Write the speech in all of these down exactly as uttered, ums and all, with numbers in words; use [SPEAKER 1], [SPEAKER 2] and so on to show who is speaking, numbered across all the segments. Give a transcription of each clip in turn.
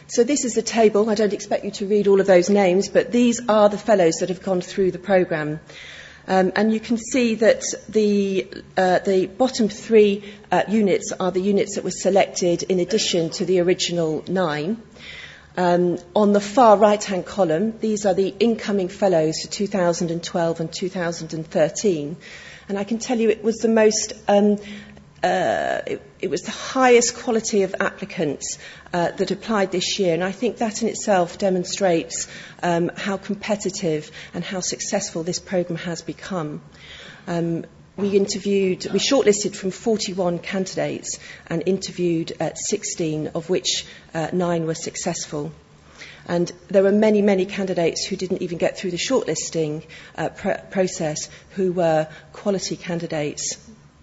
[SPEAKER 1] So this is a table. I don't expect you to read all of those names, but these are the fellows that have gone through the programme. Um, and you can see that the, uh, the bottom three uh, units are the units that were selected in addition to the original nine. Um, on the far right-hand column, these are the incoming fellows for two thousand twelve and two thousand thirteen. And I can tell you it was the most... Um, Uh, it, it was the highest quality of applicants uh, that applied this year, and I think that in itself demonstrates um, how competitive and how successful this programme has become. Um, we interviewed, we shortlisted from forty-one candidates and interviewed at sixteen, of which uh, nine were successful. And there were many, many candidates who didn't even get through the shortlisting uh, pr- process who were quality candidates.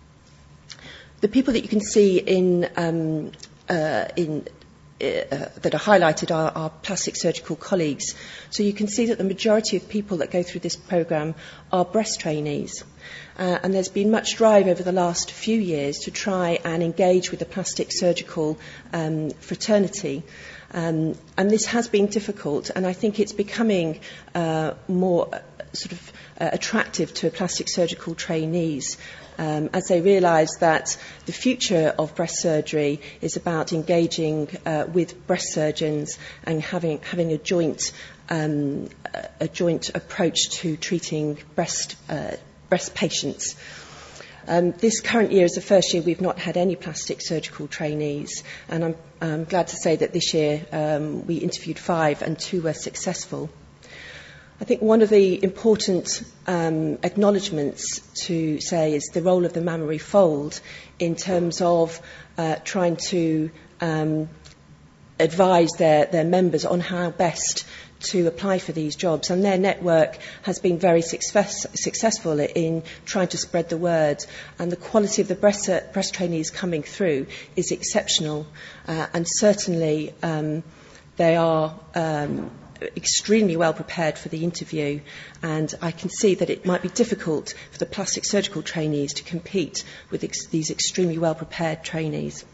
[SPEAKER 1] The people that you can see in, um, uh, in, uh, that are highlighted are our plastic surgical colleagues. So you can see that the majority of people that go through this programme are breast trainees. Uh, and there's been much drive over the last few years to try and engage with the plastic surgical um, fraternity. Um, and this has been difficult, and I think it's becoming uh, more uh, sort of uh, attractive to plastic surgical trainees. Um, as they realise that the future of breast surgery is about engaging uh, with breast surgeons and having having a joint um, a joint approach to treating breast uh, breast patients. Um, this current year is the first year we've not had any plastic surgical trainees, and I'm, I'm glad to say that this year um, we interviewed five and two were successful. I think one of the important um, acknowledgements to say is the role of the mammary fold in terms of uh, trying to um, advise their, their members on how best to apply for these jobs. And their network has been very success, successful in trying to spread the word. And the quality of the breast, uh, breast trainees coming through is exceptional. Uh, and certainly um, they are... Um, extremely well prepared for the interview, and I can see that it might be difficult for the plastic surgical trainees to compete with ex- these extremely well prepared trainees.